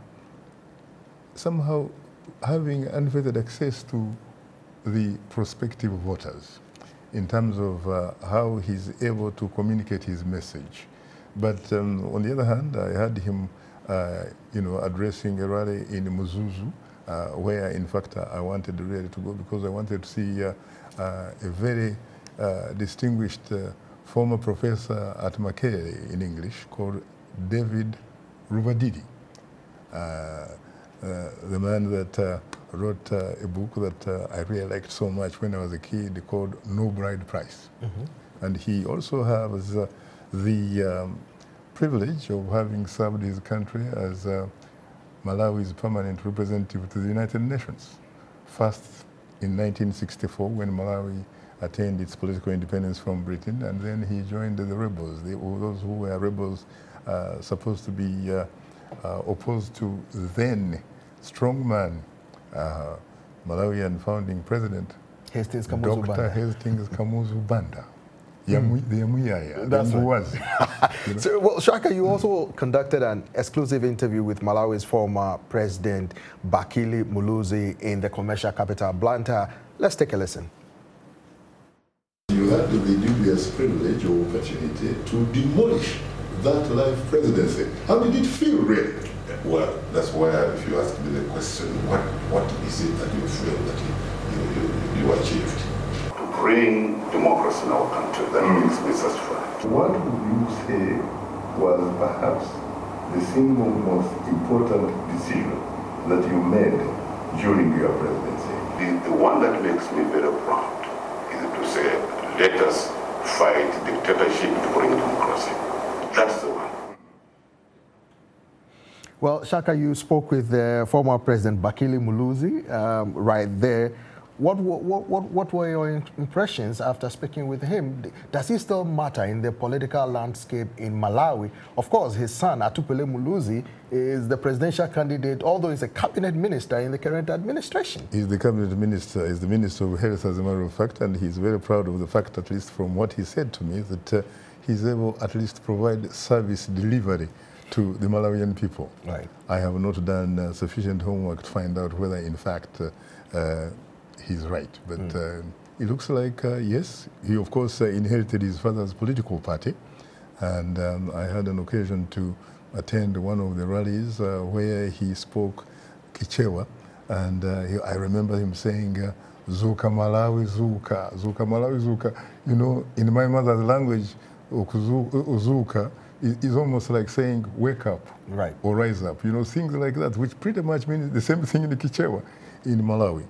Speaker 5: having unfettered access to the prospective voters in terms of how he's able to communicate his message. But on the other hand, I had him, addressing a rally in Muzuzu, where in fact I wanted really to go because I wanted to see a very distinguished former professor at Makerere in English called David Rubadidi, the man that wrote a book that I really liked so much when I was a kid called No Bride Price. And he also has the privilege of having served his country as Malawi's permanent representative to the United Nations. First in 1964 when Malawi attained its political independence from Britain, and then he joined the rebels, those who were rebels supposed to be opposed to then strongman Malawian founding president
Speaker 6: Hastings Kamuzu
Speaker 5: Dr.
Speaker 6: Banda.
Speaker 5: Hastings Kamuzu Banda. The Yamuyaya.
Speaker 6: That's
Speaker 5: who
Speaker 6: right.
Speaker 5: was.
Speaker 6: So, well, Shaka, you also conducted an exclusive interview with Malawi's former president, Bakili Muluzi, in the commercial capital, Blantyre. Let's take a listen.
Speaker 5: You had the dubious privilege or opportunity to demolish that life presidency. How did it feel, really?
Speaker 9: Well, that's why if you ask me the question, what is it that you feel that you achieved? To bring democracy in our country, that makes me satisfied.
Speaker 5: What would you say was perhaps the single most important decision that you made during your presidency?
Speaker 9: The one that makes me very proud is to say, let us fight dictatorship to bring democracy. That's the one.
Speaker 6: Well, Shaka, you spoke with former President Bakili Muluzi right there. What were your impressions after speaking with him? Does he still matter in the political landscape in Malawi? Of course, his son, Atupele Muluzi, is the presidential candidate, although he's a cabinet minister in the current administration.
Speaker 5: He's the cabinet minister, he's the minister of health, as a matter of fact, and he's very proud of the fact, at least from what he said to me, that he's able at least to provide service delivery to the Malawian people.
Speaker 6: Right.
Speaker 5: I have not done sufficient homework to find out whether, in fact, he's right. But it looks like, yes, he, of course, inherited his father's political party. And I had an occasion to attend one of the rallies where he spoke Kichewa. And I remember him saying, Zuka Malawi, Zuka, Zuka Malawi, Zuka. You know, in my mother's language, Zuka is almost like saying wake up,
Speaker 6: right,
Speaker 5: or rise up, you know, things like that, which pretty much means the same thing in the Kichewa in Malawi.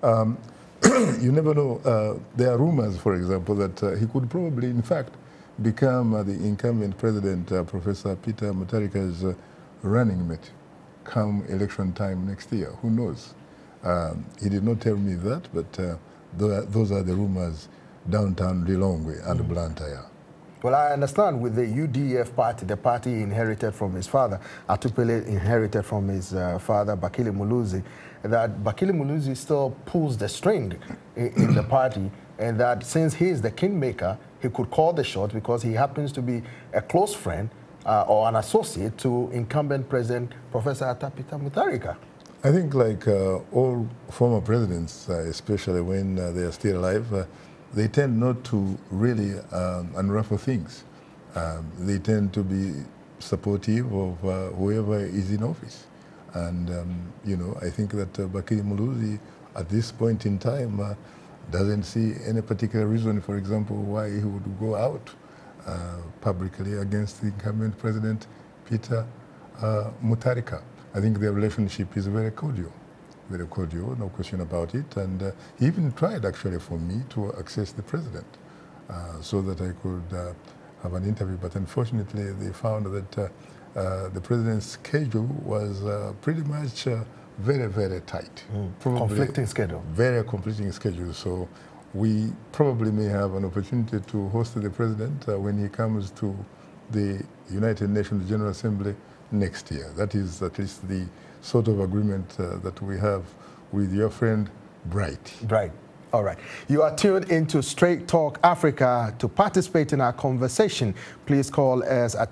Speaker 5: You never know. There are rumors, for example, that he could probably, in fact, become the incumbent president, Professor Peter Mutharika's running mate come election time next year. Who knows? He did not tell me that, but those are the rumors downtown Lilongwe and Blantyre.
Speaker 6: Well, I understand with the UDF party, the party he inherited from his father, Atupele inherited from his father, Bakili Muluzi, that Bakili Muluzi still pulls the string in the party, and that since he is the kingmaker, he could call the shot because he happens to be a close friend or an associate to incumbent president, Professor Peter Mutharika.
Speaker 5: I think like all former presidents, especially when they are still alive, they tend not to really unruffle things. They tend to be supportive of whoever is in office. And, you know, I think that Bakili Muluzi, at this point in time, doesn't see any particular reason, for example, why he would go out publicly against the incumbent president, Peter Mutharika. I think their relationship is very cordial, no question about it. And he even tried, actually, for me to access the president so that I could have an interview. But unfortunately, they found that the president's schedule was pretty much very, very tight.
Speaker 6: Conflicting schedule.
Speaker 5: Very conflicting schedule. So we probably may have an opportunity to host the president when he comes to the United Nations General Assembly next year. That is at least the sort of agreement that we have with your friend Bright.
Speaker 6: Bright. All right. You are tuned into Straight Talk Africa. To participate in our conversation, please call us at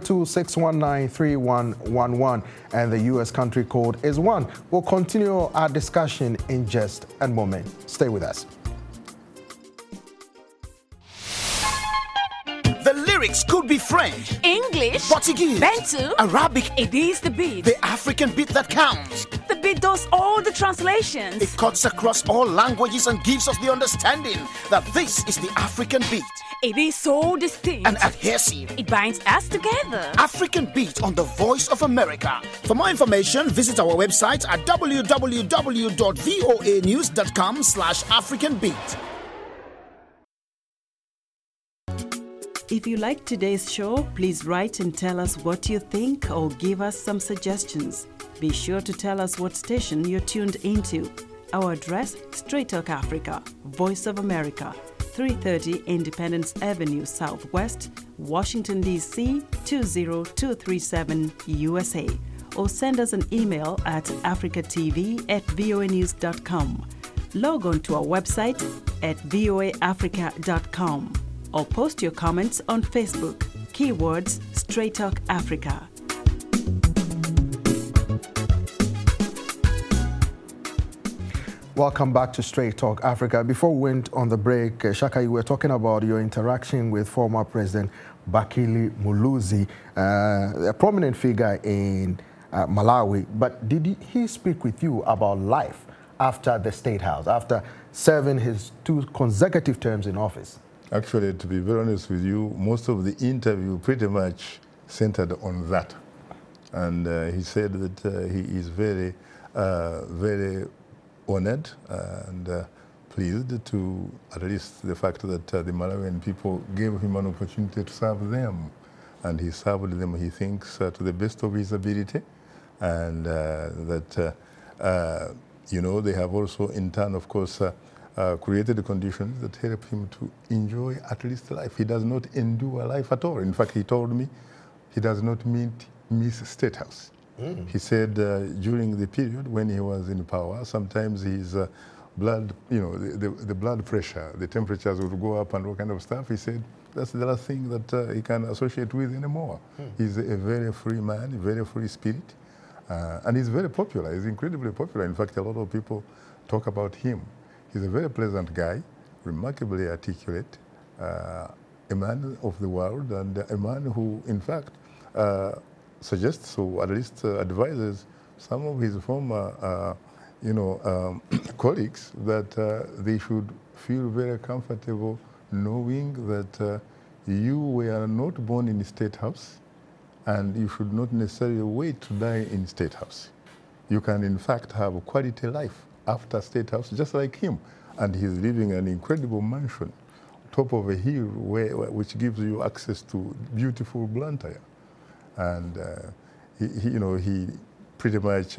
Speaker 6: 202-619-3111 and the U.S. country code is 1. We'll continue our discussion in just a moment. Stay with us.
Speaker 10: The lyrics could be French,
Speaker 11: English,
Speaker 10: Portuguese,
Speaker 11: Bantu,
Speaker 10: Arabic.
Speaker 11: It is the beat.
Speaker 10: The African beat that counts.
Speaker 11: The beat does all the translations.
Speaker 10: It cuts across all languages and gives us the understanding that this is the African beat.
Speaker 11: It is so distinct
Speaker 10: and adhesive.
Speaker 11: It binds us together.
Speaker 10: African Beat on the Voice of America. For more information, visit our website at www.voanews.com/AfricanBeat.
Speaker 12: If you like today's show, please write and tell us what you think or give us some suggestions. Be sure to tell us what station you're tuned into. Our address, Straight Talk Africa, Voice of America, 330 Independence Avenue Southwest, Washington, D.C. 20237 USA. Or send us an email at africatv@voanews.com. Log on to our website at voaafrica.com. Or post your comments on Facebook. Keywords Straight Talk Africa.
Speaker 6: Welcome back to Straight Talk Africa. Before we went on the break, Shaka, you were talking about your interaction with former President Bakili Muluzi, a prominent figure in Malawi. But did he speak with you about life after the State House, after serving his 2 consecutive terms in office?
Speaker 5: Actually, to be very honest with you, most of the interview pretty much centered on that. And he said that he is very, very honored and pleased to at least the fact that the Malawian people gave him an opportunity to serve them. And he served them, he thinks, to the best of his ability. And that, you know, they have also in turn, of course, created the conditions that help him to enjoy at least life. He does not endure life at all. In fact, he told me he does not miss State House. He said during the period when he was in power, sometimes his blood, you know, the blood pressure, the temperatures would go up and all kind of stuff. He said that's the last thing that he can associate with anymore. He's a very free man, a very free spirit, and he's very popular. He's incredibly popular. In fact, a lot of people talk about him. He's a very pleasant guy, remarkably articulate, a man of the world, and a man who, in fact, suggests or at least advises some of his former, colleagues that they should feel very comfortable knowing that you were not born in the State House, and you should not necessarily wait to die in State House. You can, in fact, have a quality life after State House, just like him. And he's living in an incredible mansion, top of a hill, which gives you access to beautiful Blantyre. And he pretty much,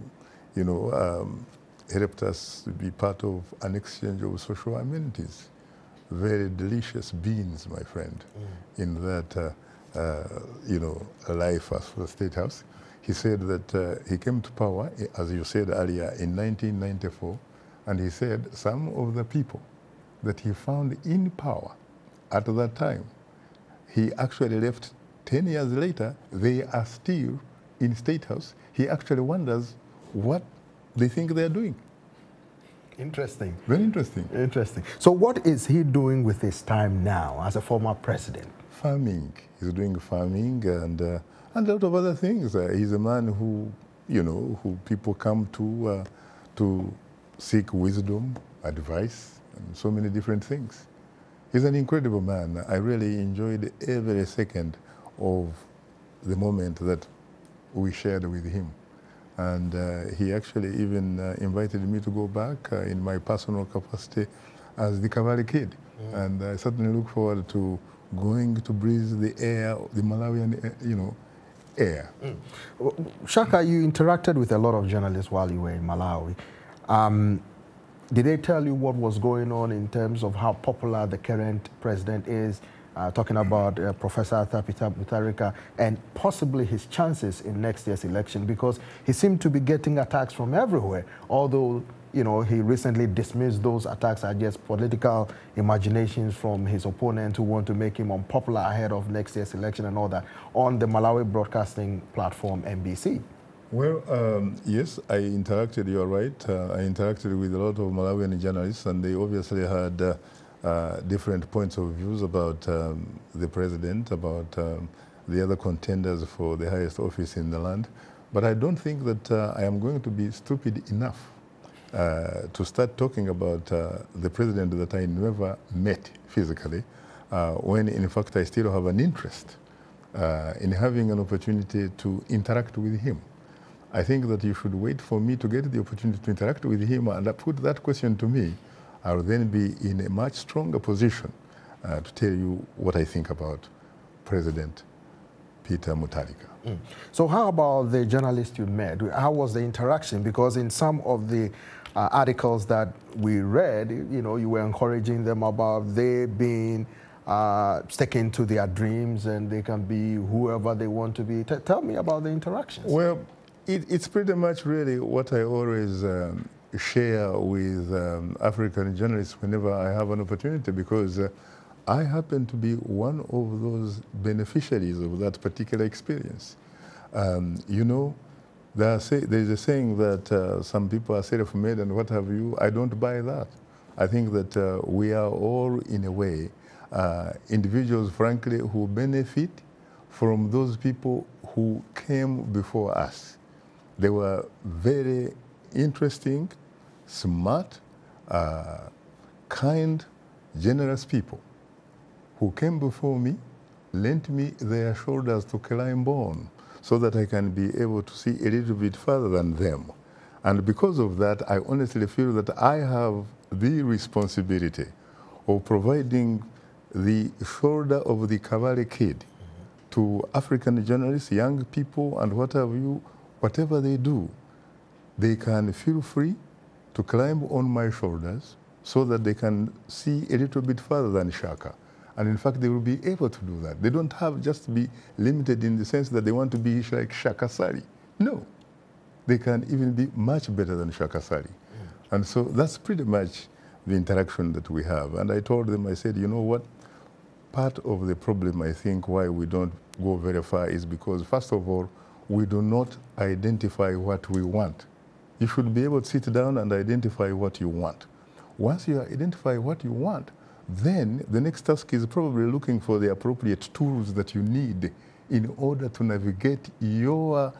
Speaker 5: helped us to be part of an exchange of social amenities. Very delicious beans, my friend, in that, life as for the State House. He said that he came to power, as you said earlier, in 1994, and he said some of the people that he found in power at that time, he actually left 10 years later, they are still in State House. He actually wonders what they think they're doing.
Speaker 6: Interesting.
Speaker 5: Very interesting.
Speaker 6: Interesting. So what is he doing with his time now as a former president?
Speaker 5: Farming. He's doing farming and a lot of other things. He's a man who, who people come to seek wisdom, advice, and so many different things. He's an incredible man. I really enjoyed every second of the moment that we shared with him. And he actually even invited me to go back in my personal capacity as the Cavalry Kid. And I certainly look forward to going to breathe the air, the Malawian, air.
Speaker 6: Shaka, you interacted with a lot of journalists while you were in Malawi. Did they tell you what was going on in terms of how popular the current president is? talking about Professor Arthur Peter Mutharika and possibly his chances in next year's election, because he seemed to be getting attacks from everywhere, although he recently dismissed those attacks as just political imaginations from his opponent who want to make him unpopular ahead of next year's election and all that on the Malawi broadcasting platform MBC.
Speaker 5: Well, yes, I interacted, you're right. I interacted with a lot of Malawian journalists, and they obviously had different points of views about the president, about the other contenders for the highest office in the land. But I don't think that I am going to be stupid enough to start talking about the president that I never met physically, when in fact I still have an interest in having an opportunity to interact with him. I think that you should wait for me to get the opportunity to interact with him and put that question to me. I'll then be in a much stronger position to tell you what I think about President Peter Mutharika.
Speaker 6: So how about the journalists you met? How was the interaction? Because in some of the articles that we read, you were encouraging them about they being sticking to their dreams and they can be whoever they want to be. Tell me about the interactions.
Speaker 5: Well, it's pretty much really what I always share with African journalists whenever I have an opportunity, because I happen to be one of those beneficiaries of that particular experience. There's a saying that some people are self-made and what have you. I don't buy that. I think that we are all, in a way, individuals, frankly, who benefit from those people who came before us. They were very interesting, smart, kind, generous people who came before me, lent me their shoulders to climb on so that I can be able to see a little bit further than them. And because of that, I honestly feel that I have the responsibility of providing the shoulder of the cavalry kid to African journalists, young people, and what have you. Whatever they do, they can feel free to climb on my shoulders so that they can see a little bit further than Shaka. And in fact, they will be able to do that. They don't have just to be limited in the sense that they want to be like Shaka Sali. No, they can even be much better than Shaka Sali. And so that's pretty much the interaction that we have. And I told them, I said, you know what? Part of the problem, I think, why we don't go very far is because, first of all, we do not identify what we want. You should be able to sit down and identify what you want. Once you identify what you want, then the next task is probably looking for the appropriate tools that you need in order to navigate your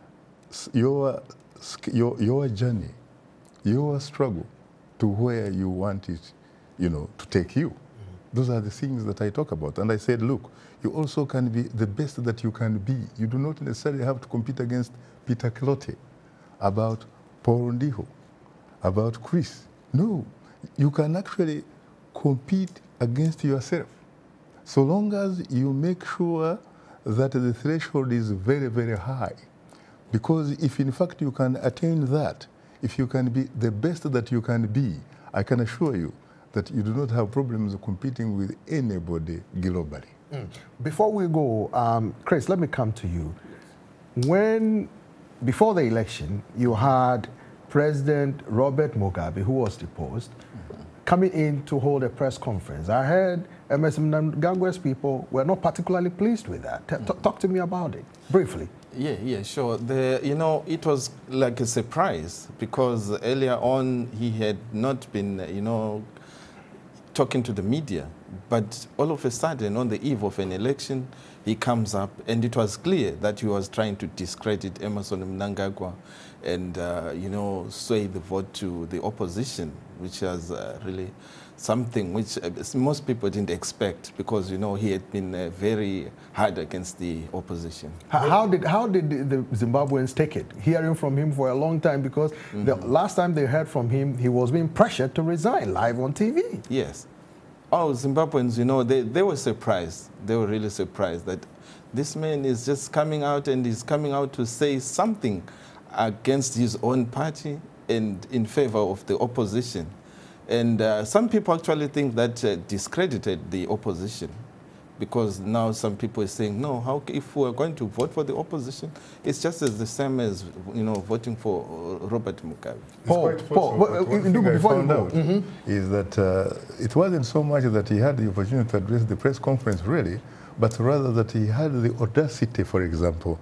Speaker 5: journey, your struggle to where you want it, to take you. Those are the things that I talk about. And I said, look, you also can be the best that you can be. You do not necessarily have to compete against Peter Clote, about Paul Ndiho, about Chris. No, you can actually compete against yourself, so long as you make sure that the threshold is very, very high. Because if in fact you can attain that, if you can be the best that you can be, I can assure you that you do not have problems competing with anybody globally.
Speaker 6: Before we go, Chris, let me come to you. Before the election, you had President Robert Mugabe, who was deposed, coming in to hold a press conference. I heard Emmerson Mnangagwa's people were not particularly pleased with that. Talk to me about it, briefly.
Speaker 3: Yeah, sure. It was like a surprise because earlier on he had not been, talking to the media. But all of a sudden, on the eve of an election, he comes up, and it was clear that he was trying to discredit Emmerson Mnangagwa and, sway the vote to the opposition, which was really something which most people didn't expect because, he had been very hard against the opposition.
Speaker 6: How did the Zimbabweans take it, hearing from him for a long time? Because the last time they heard from him, he was being pressured to resign live on TV.
Speaker 3: Yes. Oh, Zimbabweans, they were surprised. They were really surprised that this man is just coming out and he's coming out to say something against his own party and in favor of the opposition. And some people actually think that discredited the opposition because now some people are saying, no, if we're going to vote for the opposition, it's just as the same as, voting for Robert Mugabe.
Speaker 5: Paul, one thing I found out is that it wasn't so much that he had the opportunity to address the press conference, really, but rather that he had the audacity, for example,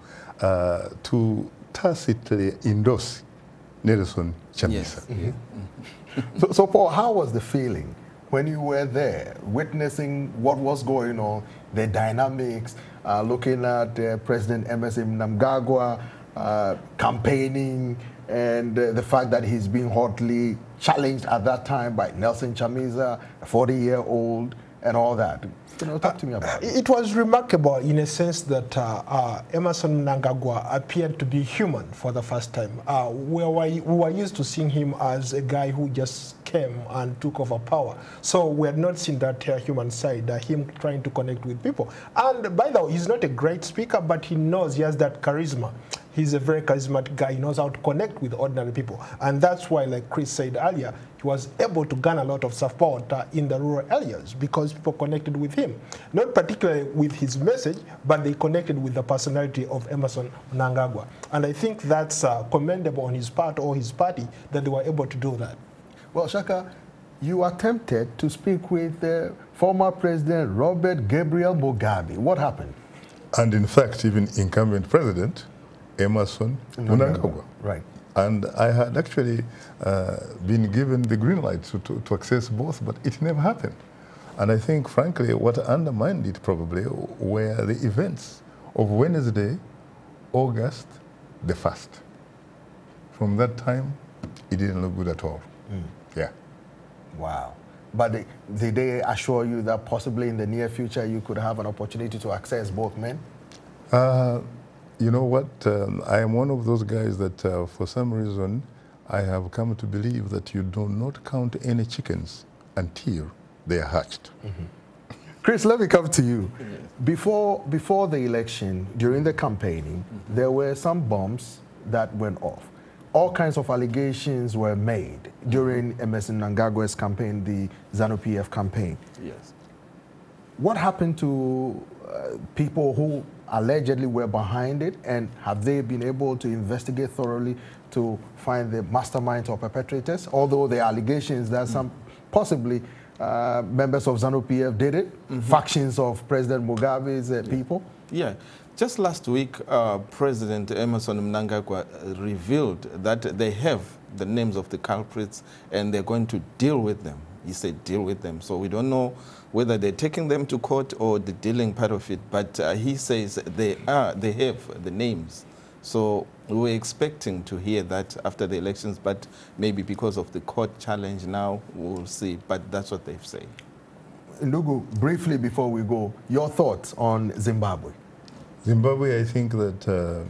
Speaker 5: to tacitly endorse Nelson Chamisa.
Speaker 6: Yes. So, Paul, how was the feeling when you were there, witnessing what was going on, the dynamics, looking at President Emmerson Mnangagwa campaigning, and the fact that he's being hotly challenged at that time by Nelson Chamisa, a 40-year-old, and all that? Talk to me about it.
Speaker 2: It was remarkable in a sense that Emmerson Mnangagwa appeared to be human for the first time. We were used to seeing him as a guy who just came and took over power. So we had not seen that human side, him trying to connect with people. And by the way, he's not a great speaker, but he has that charisma. He's a very charismatic guy. He knows how to connect with ordinary people. And that's why, like Chris said earlier, he was able to gain a lot of support in the rural areas because people connected with him. Not particularly with his message, but they connected with the personality of Emmerson Mnangagwa. And I think that's commendable on his part or his party that they were able to do that.
Speaker 6: Well, Shaka, you attempted to speak with former President Robert Gabriel Mugabe. What happened?
Speaker 5: And in fact, even incumbent president, Emmerson Mnangagwa.
Speaker 6: Right.
Speaker 5: And I had actually been given the green light to access both, but it never happened. And I think, frankly, what undermined it probably were the events of Wednesday, August the 1st. From that time, it didn't look good at all. Yeah.
Speaker 6: Wow. But did they assure you that possibly in the near future you could have an opportunity to access both men?
Speaker 5: You know what? I am one of those guys that for some reason I have come to believe that you do not count any chickens until they are hatched.
Speaker 6: Chris, let me come to you. Before the election, during the campaigning, there were some bombs that went off. All kinds of allegations were made during Emmerson Mnangagwa's campaign, the ZANU-PF campaign.
Speaker 3: Yes.
Speaker 6: What happened to people who allegedly were behind it, and have they been able to investigate thoroughly to find the masterminds or perpetrators? Although there are allegations that some possibly members of ZANU-PF did it, factions of President Mugabe's people.
Speaker 3: Yeah. Just last week, President Emmerson Mnangagwa revealed that they have the names of the culprits and they're going to deal with them. He said deal with them. So we don't know whether they're taking them to court or the dealing part of it, but he says they have the names. So we're expecting to hear that after the elections, but maybe because of the court challenge now, we'll see. But that's what they've said.
Speaker 6: Ndugu, briefly before we go, your thoughts on Zimbabwe?
Speaker 5: Zimbabwe, I think that,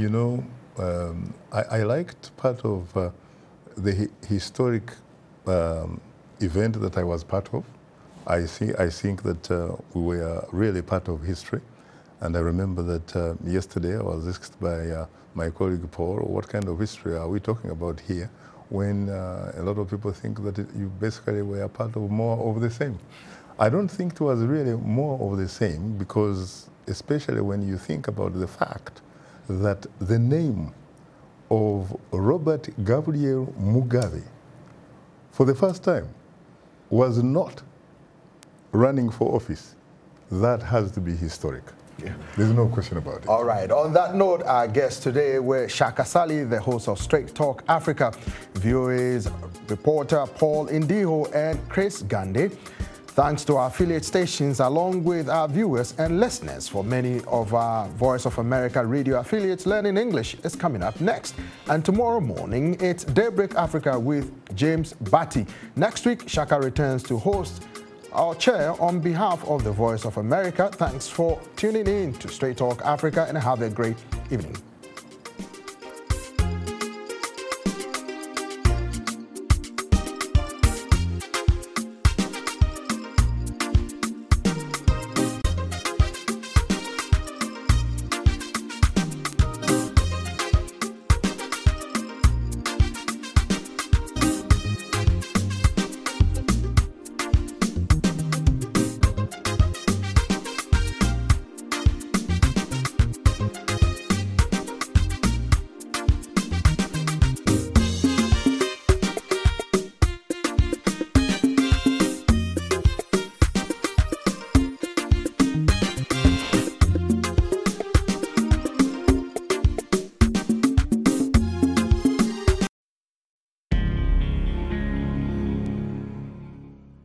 Speaker 5: I liked part of the historic event that I was part of. I think that we were really part of history. And I remember that yesterday I was asked by my colleague Paul, what kind of history are we talking about here, when a lot of people think that you basically were part of more of the same. I don't think it was really more of the same, because especially when you think about the fact that the name of Robert Gabriel Mugabe, for the first time, was not running for office. That has to be historic. Yeah. There's no question about it.
Speaker 6: All right. On that note, our guests today were Shaka Sali, the host of Straight Talk Africa, VOA's reporter Paul Indiho, and Chris Gandhi. Thanks to our affiliate stations, along with our viewers and listeners. For many of our Voice of America radio affiliates, Learning English is coming up next. And tomorrow morning, it's Daybreak Africa with James Batty. Next week, Shaka returns to host our chair on behalf of the Voice of America. Thanks for tuning in to Straight Talk Africa, and have a great evening.